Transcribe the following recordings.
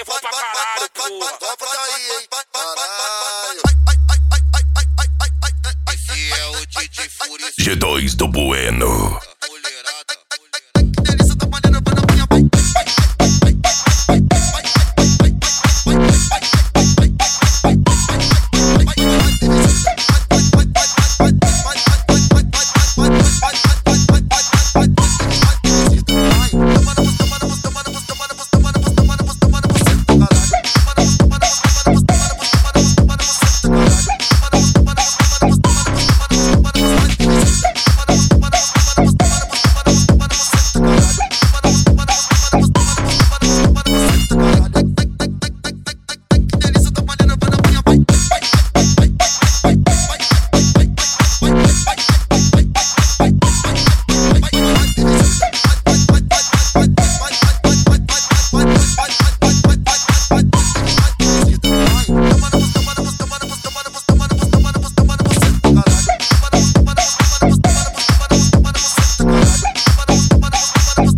bom pra caralho, porra. Topa daí, hein? Caralho. Esse é o DJ Fúria. G2 do Bueno.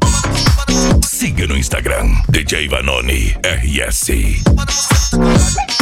Siga no Instagram, DJ Vanoni RS.